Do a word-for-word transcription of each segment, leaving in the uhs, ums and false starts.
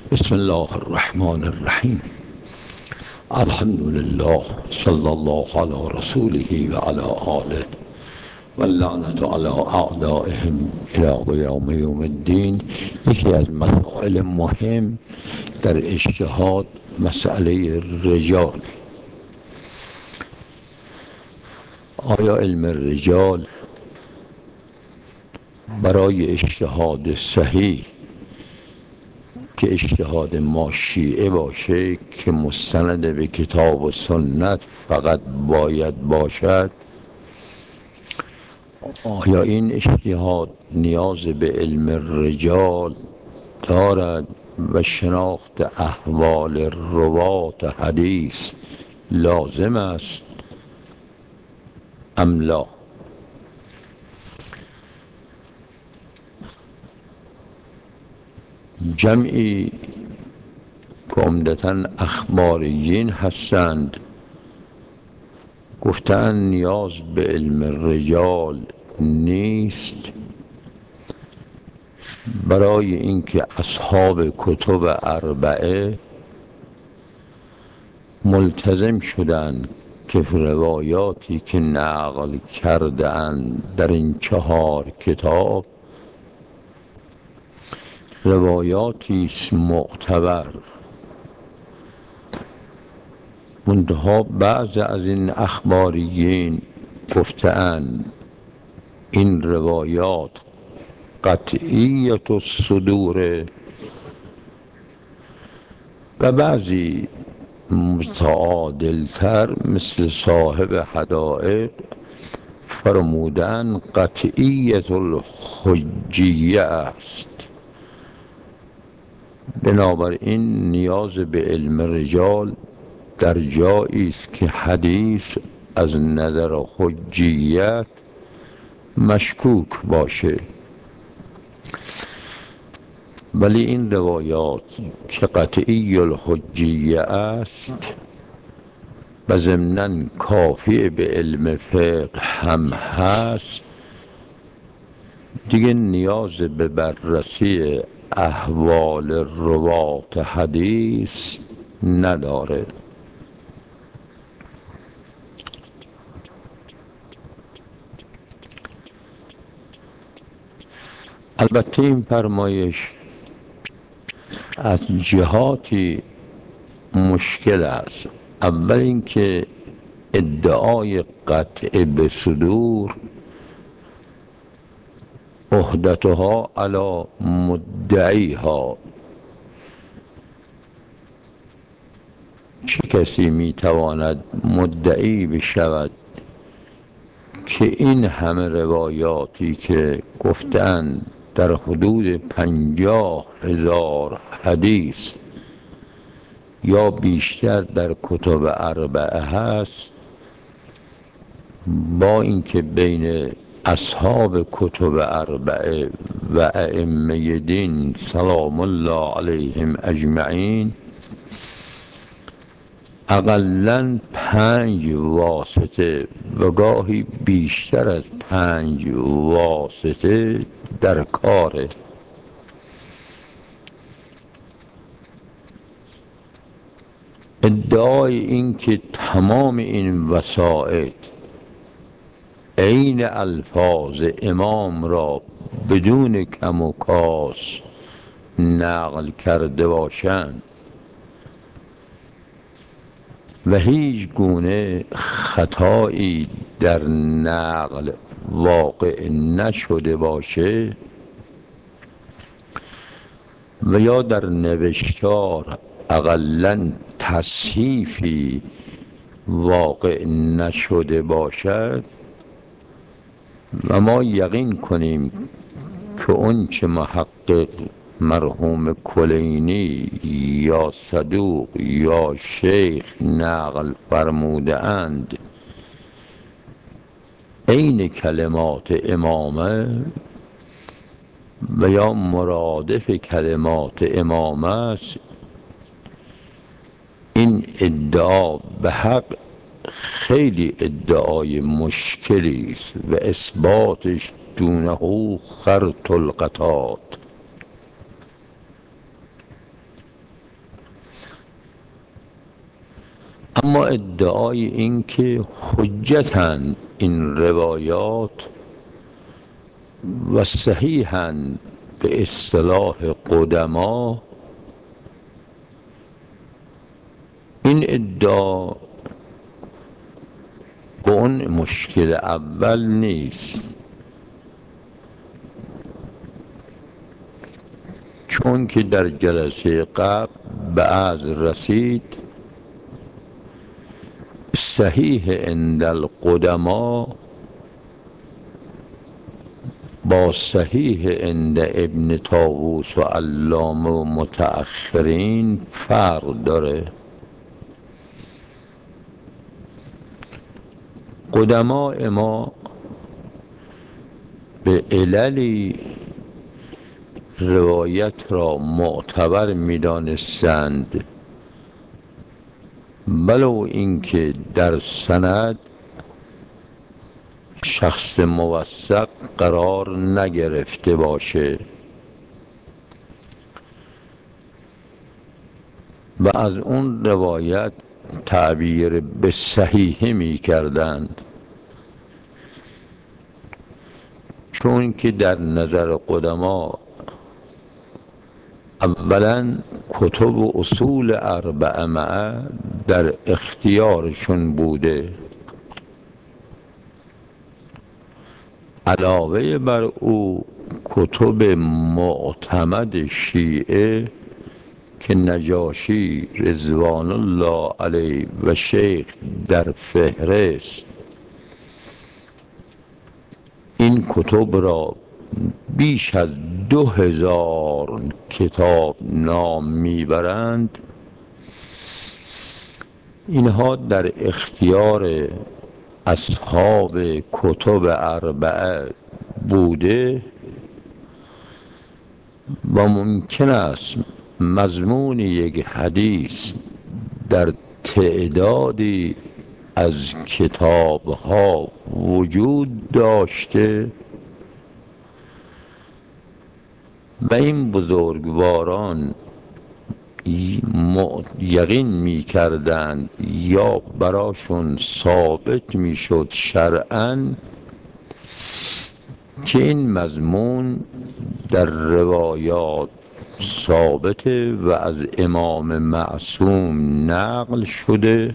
بسم الله الرحمن الرحیم. الحمد لله صلی الله علی رسوله و علی آله و اللعنة علی اعدائهم الی قیام یوم الدین. یکی از مسائل مهم در اجتهاد مسئله رجال. آیا علم رجال برای اجتهاد صحیح که اجتهاد ما شیعه باشه که مستند به کتاب و سنت فقط باید باشد، آیا این اجتهاد نیاز به علم رجال دارد و شناخت احوال روات حدیث لازم است ام لا؟ جمعی که عمدتاً اخباریین هستند گفتن نیاز به علم رجال نیست، برای اینکه اصحاب کتب اربعه ملتزم شدند که روایاتی که نقل کردند در این چهار کتاب روایاتی است معتبر. منتها بعض از این اخباریین گفتند این روایات قطعیت الصدور، و بعضی متعادلتر مثل صاحب حدائق فرمودن قطعیت الحجیه است. بنابراین نیاز به علم رجال در جایی است که حدیث از نظر حجیت مشکوک باشه، ولی این روایات که قطعی الحجیه است و ضمناً کافی به علم فقه هم هست، دیگه نیاز به بررسی احوال روات حدیث نداره. البته این فرمایش از جهاتی مشکل است. اول اینکه ادعای قطع به صدور عهدتها علی مدعیها، چه کسی میتواند مدعی بشود که این همه روایاتی که گفتن در حدود پنجاه هزار حدیث یا بیشتر در کتب اربعه هست، با اینکه بین اصحاب کتب اربعه و ائمه دین سلام الله علیهم اجمعین اقلاً پنج واسطه و گاهی بیشتر از پنج واسطه در کاره. ادعای این که تمام این وسائط عین الفاظ امام را بدون کم و کاس نقل کرده باشند و هیچ گونه خطایی در نقل واقع نشده باشه و یا در نوشتار اقلاً تصحیفی واقع نشده باشد و ما یقین کنیم که اون چه محقق مرحوم کلینی یا صدوق یا شیخ نقل فرموده اند عین کلمات امامه و یا مرادف کلمات امام است، این ادعا به حق خیلی ادعای مشکلی است و اثباتش دونه خرط القطات. اما ادعای این که حجتند این روایات و صحیحند به اصطلاح قدما، این ادعا با اون مشکل اول نیست، چون که در جلسه قبل به عرض رسید صحیح عند القدما با صحیح عند ابن طاووس و علامه و متأخرین فرق داره. قدماء ما به عللی روایت را معتبر می دانستند، ولو اینکه در سند شخص موثق قرار نگرفته باشه و از اون روایت تعبیر به صحیحه می کردند، چون که در نظر قدما اولا کتب و اصول اربعه معه در اختیارشون بوده، علاوه بر او کتب معتمد شیعه که نجاشی رضوان الله علیه و شیخ در فهرست این کتب را بیش از دو هزار کتاب نام میبرند، اینها در اختیار اصحاب کتب اربعه بوده و ممکن است مضمون یک حدیث در تعدادی از کتاب ها وجود داشته و این بزرگواران یقین می کردند یا براشون ثابت می شد شرعاً که این مضمون در روایات ثابته و از امام معصوم نقل شده،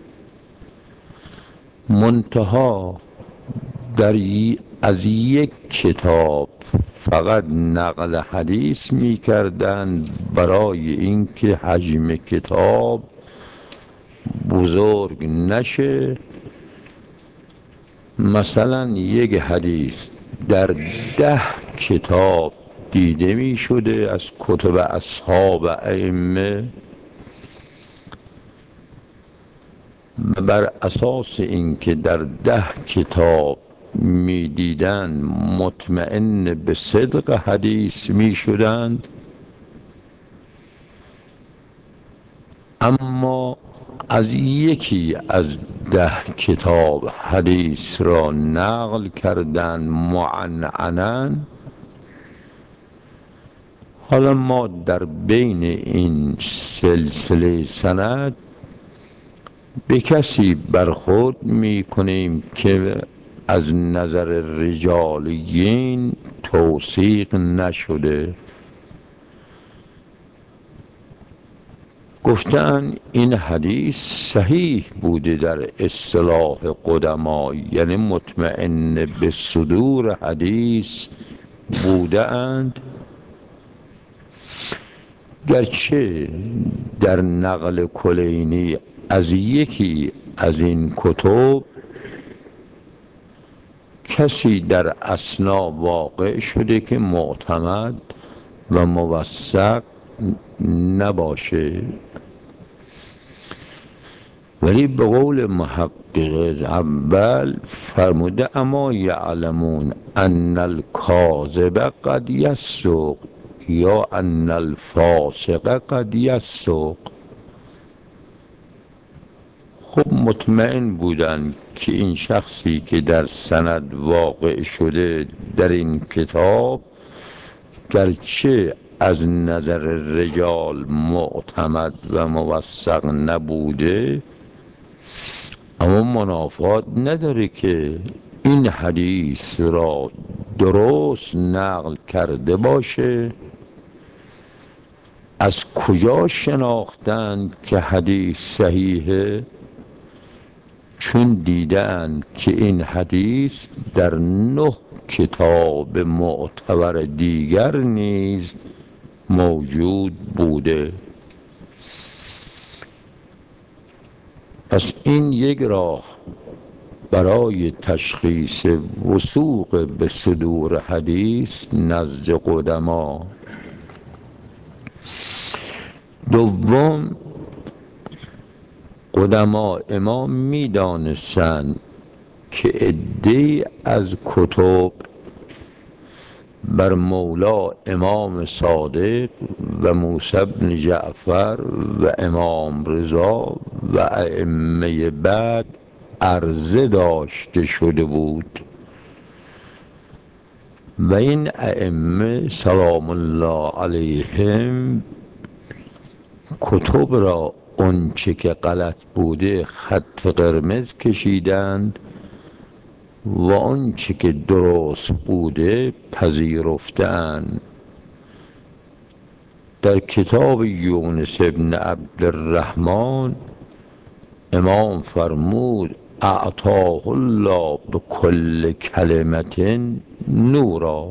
منتها در از یک کتاب فقط نقل حدیث می کردند برای اینکه حجم کتاب بزرگ نشه. مثلا یک حدیث در ده کتاب دیده می شده از کتب اصحاب ائمه و بر اساس اینکه در ده کتاب می دیدن مطمئن به صدق حدیث می شدند، اما از یکی از ده کتاب حدیث را نقل کردن معنعنا. حالا ما در بین این سلسله سند به کسی برخورد می کنیم که از نظر رجالیین توثیق نشده، گفتن این حدیث صحیح بوده در اصطلاح قدما، یعنی مطمئن به صدور حدیث بوده اند، گرچه در نقل کلینی از یکی از این کتب کسی در اثنا واقع شده که معتمد و موثق نباشه، ولی به قول محقق اول فرموده اما یعلمون ان الکاذب قد یصدق یا ان الفاسق قد یصدق. خب مطمئن بودن که این شخصی که در سند واقع شده در این کتاب گرچه از نظر رجال معتمد و موثق نبوده، اما منافات نداره که این حدیث را درست نقل کرده باشه. از کجا شناختن که حدیث صحیحه؟ چون دیدن که این حدیث در نه کتاب معتبر دیگر نیز موجود بوده. پس این یک راه برای تشخیص وثوق به صدور حدیث نزد قدما. دوم، قدما امام می دانستند که عده‌ای از کتب بر مولا امام صادق و موسی بن جعفر و امام رضا و ائمه بعد عرضه داشته شده بود و این ائمه سلام الله علیهم کتب را اونچه که غلط بوده خط قرمز کشیدند و اونچه که درست بوده پذیرفتند. در کتاب یونس ابن عبدالرحمن امام فرمود اعطاه الله بكل کلمة نورا.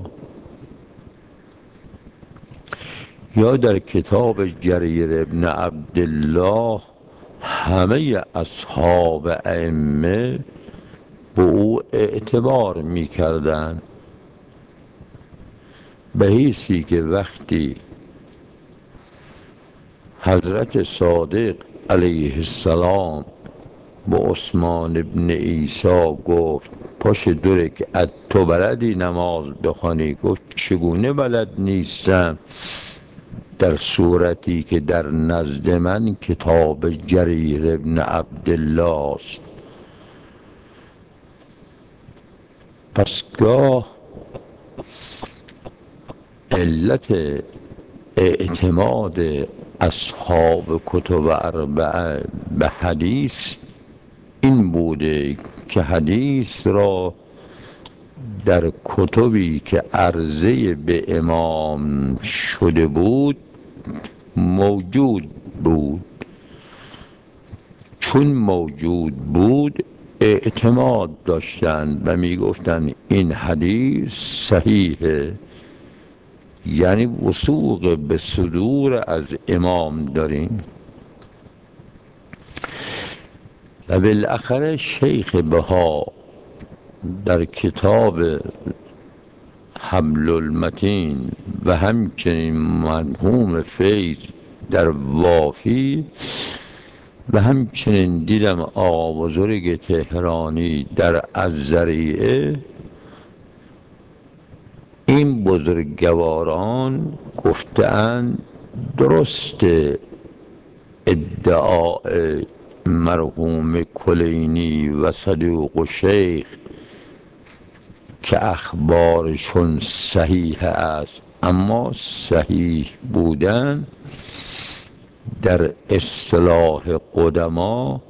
یا در کتاب جریر ابن عبدالله همه اصحاب ائمه به او اعتبار می کردن، به حیثی که وقتی حضرت صادق علیه السلام به عثمان ابن عیسی گفت پاش دو رکعت تو بلدی نماز بخوانی؟ گفت چگونه بلد نیستم، در صورتی که در نزد من کتاب جریر ابن عبدالله است. پس گاه علت اعتماد اصحاب کتب اربعه به حدیث این بوده که حدیث را در کتبی که عرضه به امام شده بود موجود بود. چون موجود بود اعتماد داشتند و می گفتند این حدیث صحیحه، یعنی وثوق به صدور از امام داریم. و بالاخره شیخ بها در کتاب حبل المتین و همچنین مرحوم فیض در وافی و همچنین دیدم آقا بزرگ تهرانی در الذریعه، این بزرگواران گفتند درست ادعای مرحوم کلینی و صدوق و شیخ که اخبارشون صحیح است، اما صحیح بودن در اصطلاح قدما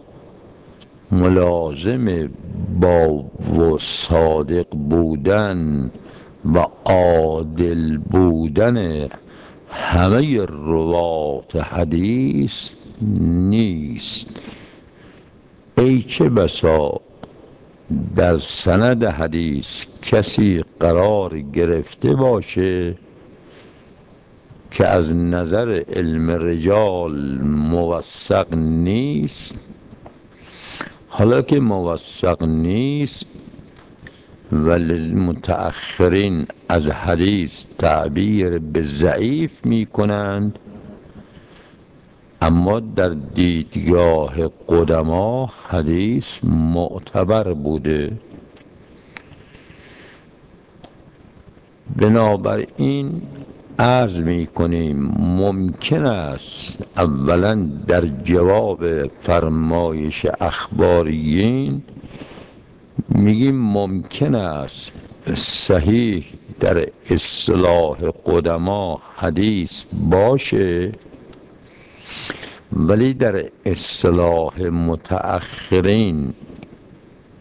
ملازم با و صادق بودن و عادل بودن همه روات حدیث نیست. ای چه بسا در سند حدیث کسی قرار گرفته باشه که از نظر علم رجال موثق نیست. حالا که موثق نیست ولی متأخرین از حدیث تعبیر به ضعیف می کنند، اما در دیدگاه قدما حدیث معتبر بوده. بنابراین عرض می کنیم ممکن است اولا در جواب فرمایش اخباریین میگیم ممکن است صحیح در اصطلاح قدما حدیث باشه، ولی در اصطلاح متأخرین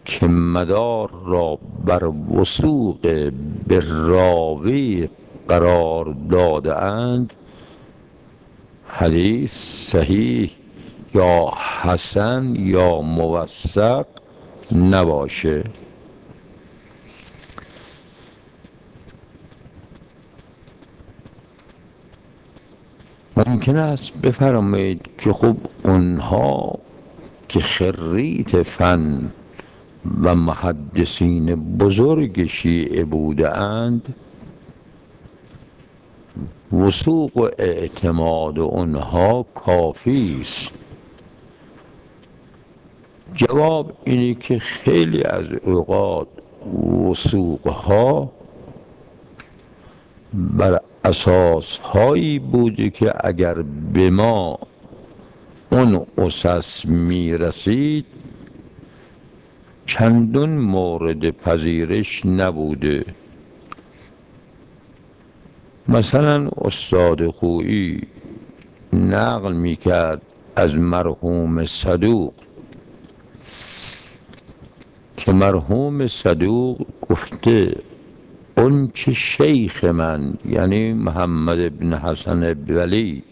که مدار را بر وثوق به راوی قرار داده اند حدیث صحیح یا حسن یا موثق نباشه. ممکن است بفرمایید که خب اونها که خریت فن و محدثین بزرگ شیعه بوده اند وثوق و اعتماد اونها کافی است. جواب اینه که خیلی از اوقات وثوقها بر اساس هایی بوده که اگر به ما اون اساس می رسید چندان مورد پذیرش نبوده. مثلا استاد خویی نقل می کرد از مرحوم صدوق که مرحوم صدوق گفته اون چه شیخ من، یعنی محمد بن حسن ولی،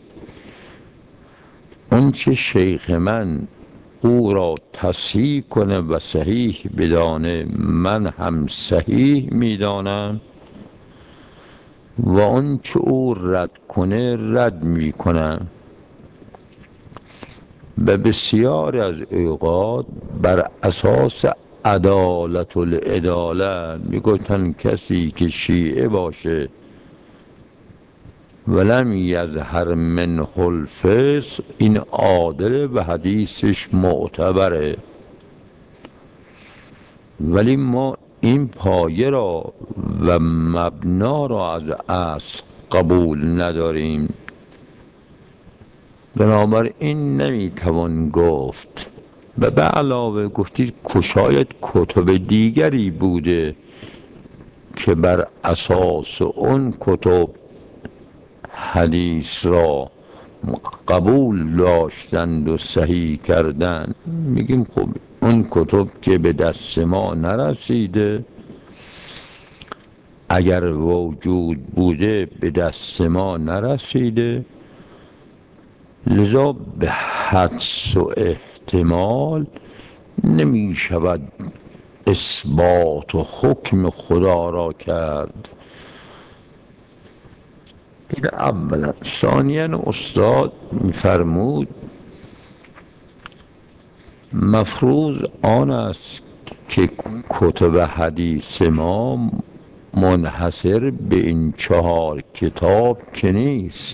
اون چه شیخ من او را تصحیح کنه و صحیح بدانه من هم صحیح میدانم و اون چه او رد کنه رد میکنم. و بسیار از اوقات بر اساس عدالت العداله میگفتن کسی که شیعه باشه ولم یظهر منه الفسق این عادل و حدیثش معتبره. ولی ما این پایه را و مبنا را از اصل قبول نداریم، بنابراین نمیتوان گفت. و به علاوه گفتید که شاید کتب دیگری بوده که بر اساس اون کتب حدیث را قبول داشتند و صحیح کردند. میگیم خب اون کتب که به دست ما نرسیده، اگر وجود بوده به دست ما نرسیده، لذا به حدس و احتمال نمی شود اثبات و حکم خدا را کرد. این اولا. ثانیا استاد میفرمود مفروض آن است که کتب حدیث ما منحصر به این چهار کتاب که نیست.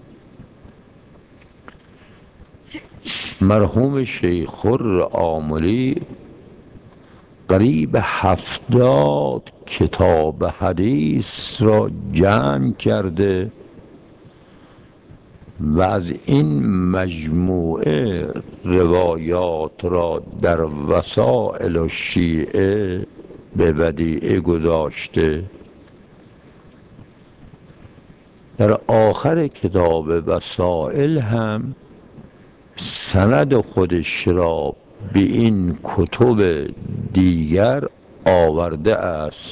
مرحوم شیخ العاملی قریب هفتاد کتاب حدیث را جمع کرده و از این مجموعه روایات را در وسائل الشیعه به ودیعه گذاشته. در آخر کتاب وسائل هم سند خودش را به این کتب دیگر آورده است.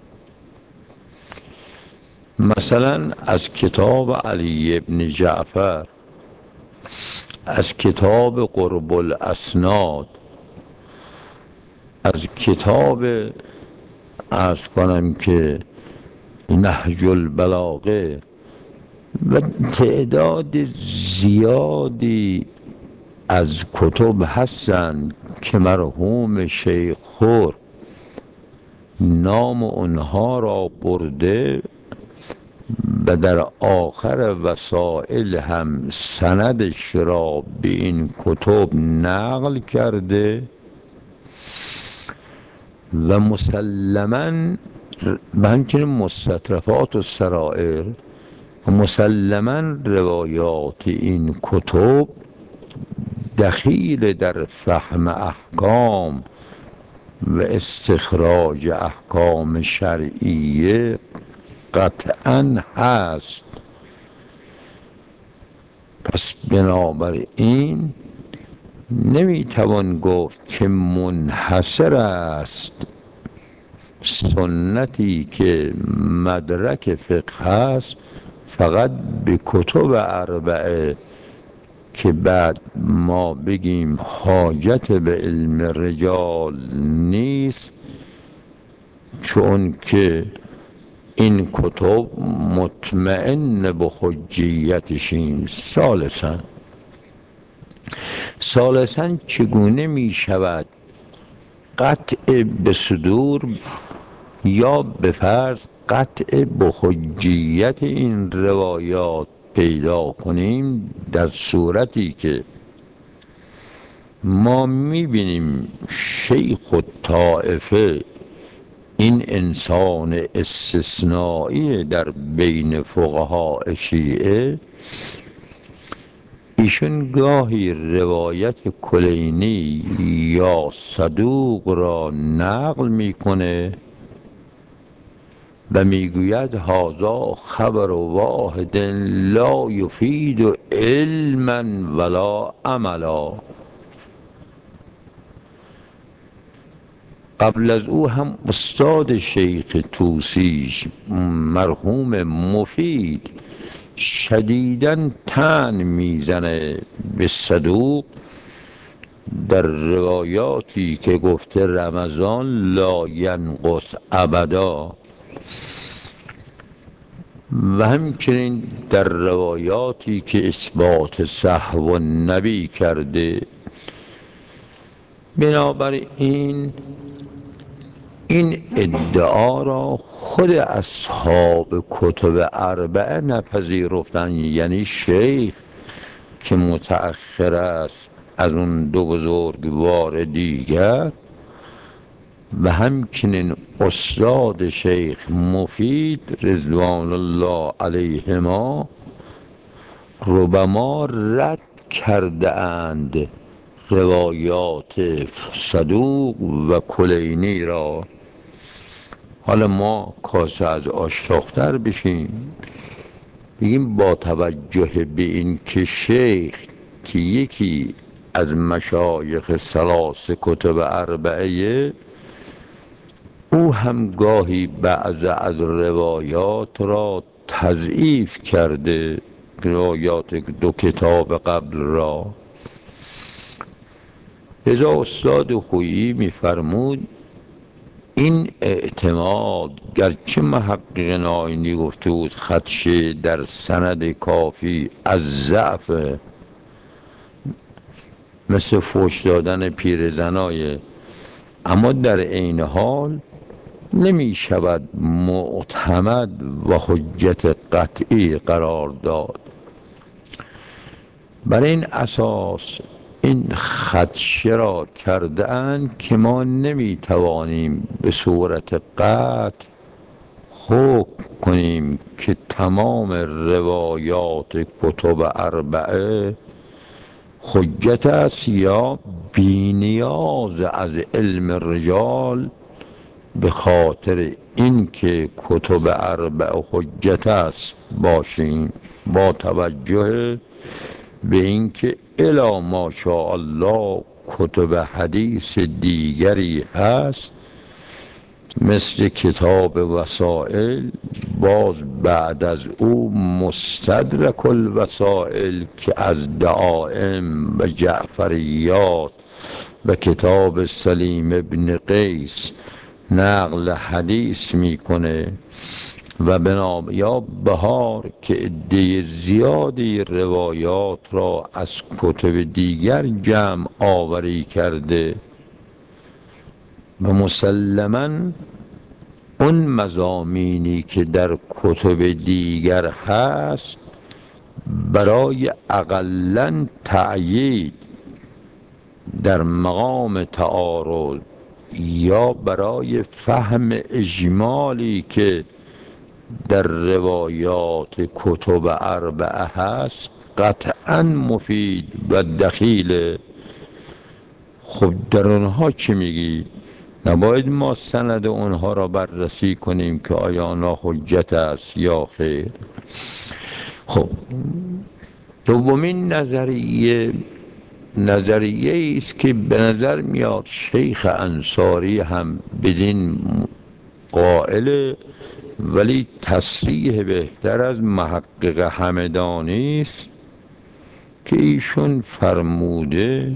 مثلا از کتاب علی بن جعفر، از کتاب قرب الاسناد، از کتاب عرض کنم که نهج البلاغه و تعداد زیادی از کتب هستند که مرحوم شیخ خور نام اونها را برده و در آخر وسائل هم سندش را به این کتب نقل کرده و مسلماً و همچنین مستطرفات و سرائر و مسلماً روایات این کتب دخیل در فهم احکام و استخراج احکام شرعیه قطعاً هست. پس بنابراین نمیتوان گفت که منحصر است سنتی که مدرک فقه است فقط به کتب اربعه، که بعد ما بگیم حاجت به علم رجال نیست، چون که این کتب مطمئن به حجیتشیم. ثالثاً ثالثاً چگونه می شود قطع به صدور یا به فرض قطع به حجیت این روایات پیدا کنیم، در صورتی که ما میبینیم شیخ الطائفه، این انسان استثنایی در بین فقهای شیعه، ایشون گاهی روایت کلینی یا صدوق را نقل میکنه و میگوید هذا خبر واحد لا یفید علما ولا عملا. قبل از او هم استاد شیخ طوسیش مرحوم مفید شدیداً طعن میزنه به صدوق در روایاتی که گفته رمضان لا ینقص ابدا، و همچنین در روایاتی که اثبات صحو النبی کرده. بنابراین این ادعا را خود اصحاب کتب اربعه نپذیرفتند، یعنی شیخ که متأخر است از اون دو بزرگوار دیگر و همچنین استاد شیخ مفید رضوان الله علیهما ربما رد کرده اند روایات صدوق و کلینی را. حالا ما کاسه از آش تاختر بشیم، بگیم با توجه به این که شیخ که یکی از مشایخ ثلاث کتب اربعه، او هم گاهی بعض از روایات را تضعیف کرده، روایات دو کتاب قبل را. لذا استاد خویی میفرمود این اعتماد، گرچه محقق ناینی گفته بود خدشه در سند کافی از ضعف، مثل فوش دادن پیرزنای، اما در عین حال نمی شود معتمد و حجت قطعی قرار داد. بر این اساس این خدشه را کرده اند که ما نمی توانیم به صورت قطع حکم کنیم که تمام روایات کتب اربعه حجت است یا بی‌نیاز از علم رجال، به خاطر اینکه کتب اربعه حجت است باشیم، با توجه به اینکه الا ماشاء الله کتب حدیث دیگری هست مثل کتاب وسائل، باز بعد از او مستدرک الوسائل که از دعائم و جعفریات و کتاب سلیم ابن قیس نقل حدیث میکنه، و بنام یا بهار که عده زیادی روایات را از کتب دیگر جمع آوری کرده و مسلماً اون مضامینی که در کتب دیگر هست برای اقلاً تأیید در مقام تعارض یا برای فهم اجمالی که در روایات کتب اربعه هست قطعاً مفید و دخیله. خب در اونها چی میگی؟ نباید ما سند اونها را بررسی کنیم که آیا آنها حجت است یا خیر؟ خب دومین نظریه نظریه است که به نظر میاد شیخ انصاری هم بدین قائل، ولی تصریح بهتر از محقق همدانی است که ایشون فرموده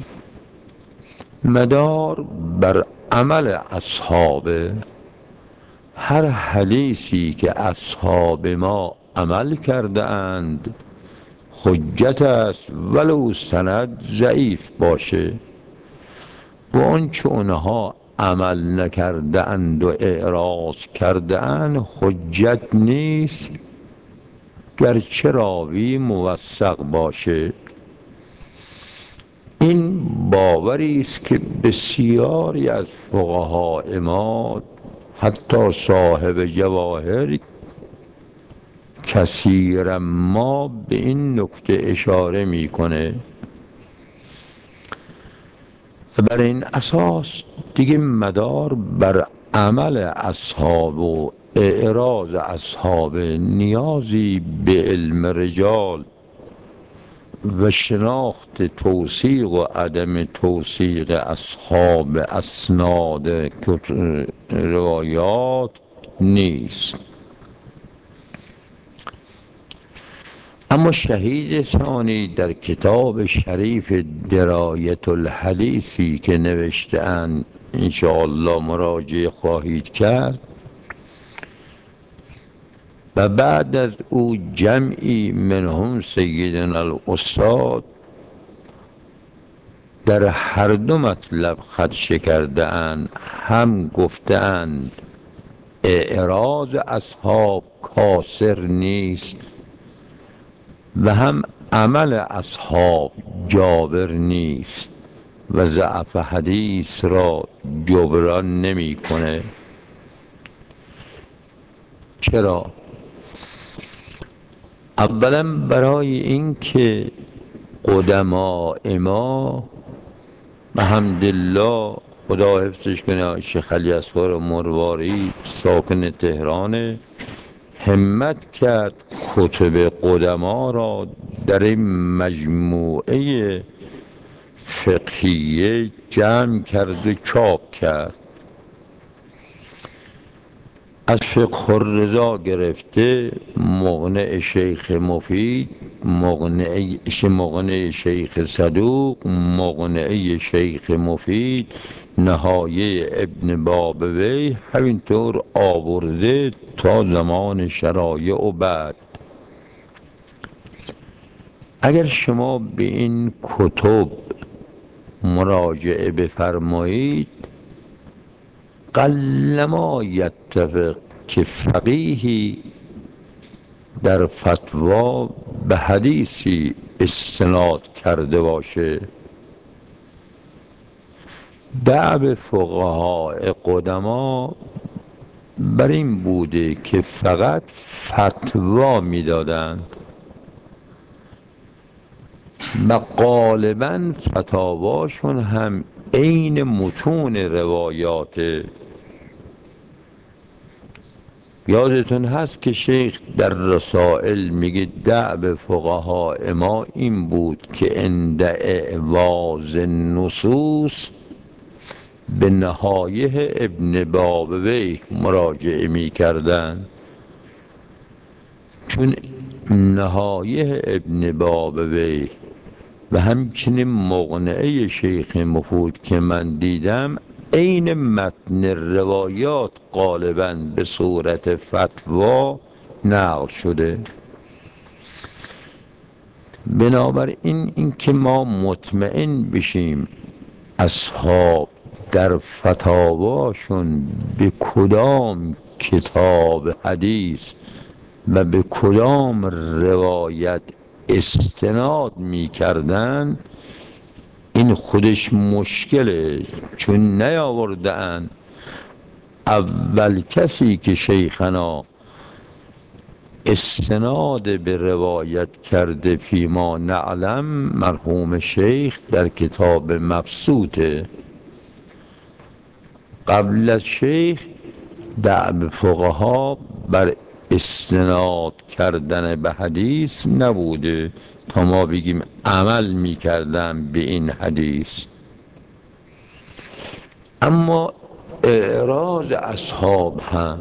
مدار بر عمل اصحاب، هر حدیثی که اصحاب ما عمل کرده اند حجت است ولو سند ضعیف باشه، و آنچه اونها عمل نکرده اند و اعراض کرده اند حجت نیست گرچه راوی موثق باشه. این باوری است که بسیاری از فقهای ما حتی صاحب جواهر کثیرا ما به این نکته اشاره میکنه. بر این اساس دیگه مدار بر عمل اصحاب و اعراض اصحاب نیازی به علم رجال و شناخت توثیق و عدم توثیق اصحاب اسناد روایات نیست. اما شهید ثانی در کتاب شریف درایت الحدیثی که نوشته اند انشاءالله مراجعه خواهید کرد، و بعد از او جمعی منهم سیدنا الاستاد در هر دو مطلب خدشه کرده اند، هم گفته اند اعراض اصحاب کاسر نیست و هم عمل اصحاب جابر نیست و ضعف حدیث را جبران نمی کنه. چرا؟ اولا برای اینکه قدماء ما الحمدلله خدا حفظش کنه شیخ علی اصغر مرواری ساکن تهران همت کرد کتب قدما را در این مجموعه فقهیه جمع کرد و چاپ کرد. از فقه الرضا گرفته مقنع شیخ مفید، مقنع مقنع شیخ صدوق، مقنع شیخ مفید، نهایه ابن بابوی، همینطور آورده تا زمان شرایع و بعد. اگر شما به این کتب مراجعه بفرمایید قلما یتفق که فقیهی در فتوا به حدیثی استناد کرده باشه. دأب فقهای قدما بر این بوده که فقط فتوا میدادند و غالبا فتاواشون هم عین متون روایات. یادتون هست که شیخ در رسائل میگه دأب فقهای ما این بود که عند اعواز نصوص به نهایه ابن بابوی مراجعه میکردن، چون نهایه ابن بابوی و همچنین مقنعه شیخ مفید که من دیدم عین متن روایات غالباً به صورت فتوا نقل شده. بنابراین اینکه ما مطمئن بشیم اصحاب در فتاواشون به کدام کتاب حدیث و به کدام روایت استناد می کردن، این خودش مشکله، چون نیاورده اند. اول کسی که شیخنا استناد به روایت کرده فیما نعلم مرحوم شیخ در کتاب مبسوطه. قبل از شیخ دأب فقها بر استناد کردن به حدیث نبوده، تا ما بگیم عمل میکردم به این حدیث. اما اعراض اصحاب هم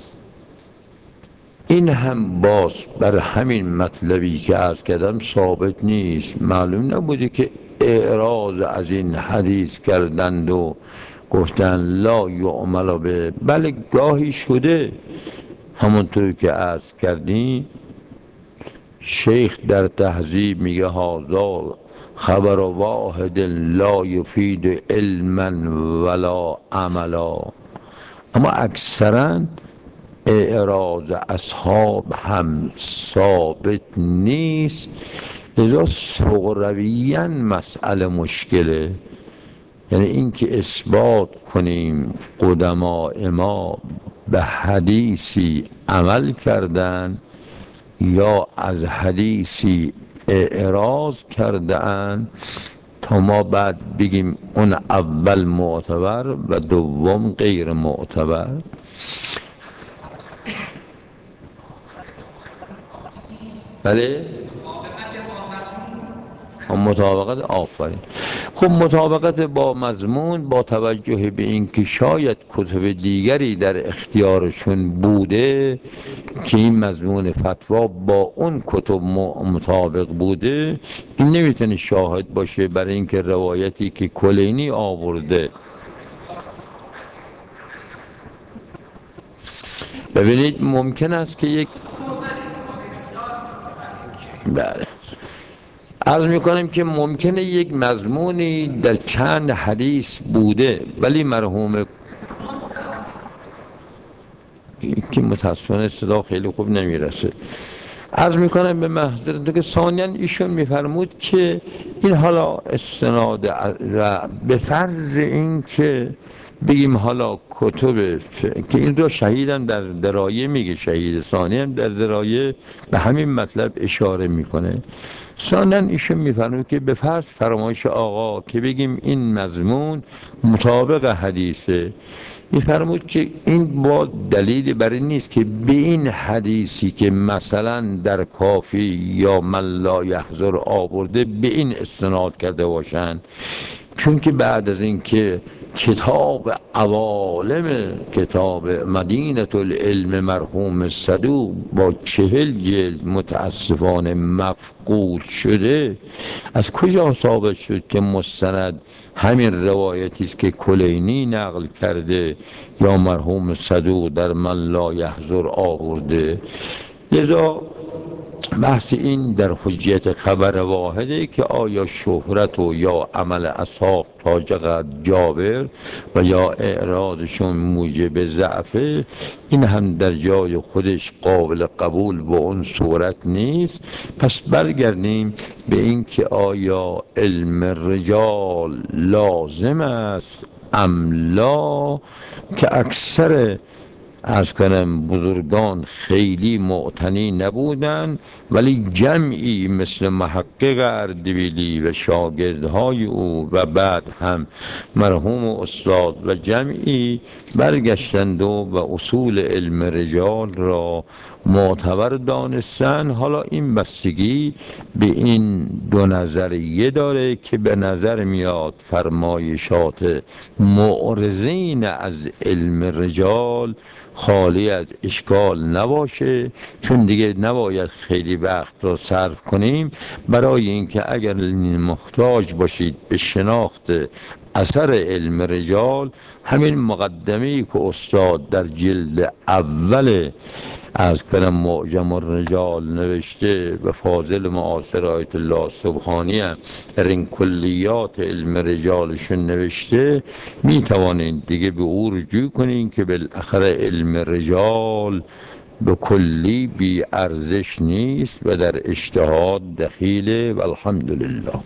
این هم باز بر همین مطلبی که عرض کردم ثابت نیست. معلوم نبوده که اعراض از این حدیث کردند و گفتن لا یعمل به، بله گاهی شده. همونطور که عرض کردیم شیخ در تهذیب میگه هذا خبر واحد لا یفید علما ولا عملا. اما اکثرا اعراض اصحاب هم ثابت نیست، لذا صغرویاً مسئله مشکله. یعنی اینکه اثبات کنیم قدماء ما به حدیثی عمل کردن یا از حدیثی اعراض کردن تا ما بعد بگیم اون اول معتبر و دوم غیر معتبر. بله مطابقت آفرین. خب مطابقت با مضمون با توجه به اینکه شاید کتب دیگری در اختیارشون بوده که این مضمون فتوا با اون کتب مطابق بوده، این نمیتونه شاهد باشه برای اینکه روایتی که کلینی آورده. ببینید ممکن است که یک بله عرض میکنم که ممکنه یک مضمونی در چند حدیث بوده ولی مرحوم که متاسفانه صدا خیلی خوب نمیرسه، عرض میکنم به محضرتون که ثانیاً ایشون میفرمود که این حالا استناد به فرض این که بگیم حالا کتب که این رو شهیدم در درایه میگه، شهید ثانی هم در درایه به همین مطلب اشاره میکنه. ثانیاً ایشون میفرمود که به فرض فرمایش آقا که بگیم این مضمون مطابق حدیثه، میفرمود که این با دلیلی برای نیست که به این حدیثی که مثلا در کافی یا من لا یحضر آورده به این استناد کرده باشن، چون که بعد از اینکه کتاب عوالم کتاب مدینه العلم مرحوم صدوق با چهل جلد متاسفانه مفقود شده، از کجا ثابت شد که مستند همین روایتی است که کلینی نقل کرده یا مرحوم صدوق در من لا یحضر آورده؟ لذا بحث این در حجیت خبر واحده که آیا شهرت و یا عمل اصحاب تا چقدر جابر و یا اعراضشون موجب ضعفه، این هم در جای خودش قابل قبول و اون صورت نیست. پس برگردیم به این که آیا علم رجال لازم است ام لا، که اکثر از کنم بزرگان خیلی معتنی نبودن ولی جمعی مثل محقق اردبیلی و شاگردهای او و بعد هم مرحوم استاد و جمعی برگشتند و و اصول علم رجال را معتبر دانستن. حالا این بستگی به این دو نظریه داره که به نظر میاد فرمایشات معرضین از علم رجال خالی از اشکال نباشه، چون دیگه نباید خیلی وقت را صرف کنیم برای اینکه اگر محتاج باشید به شناخت اثر علم رجال، همین مقدمه‌ای که استاد در جلد اول از کنم معجم الرجال نوشته و فاضل معاصر آیت الله سبحانی هم در این کلیات علم رجالشون نوشته، می توانید دیگه به او رجوع کنین که بالاخره علم رجال به کلی بی ارزش نیست و در اجتهاد دخیله و الحمدلله.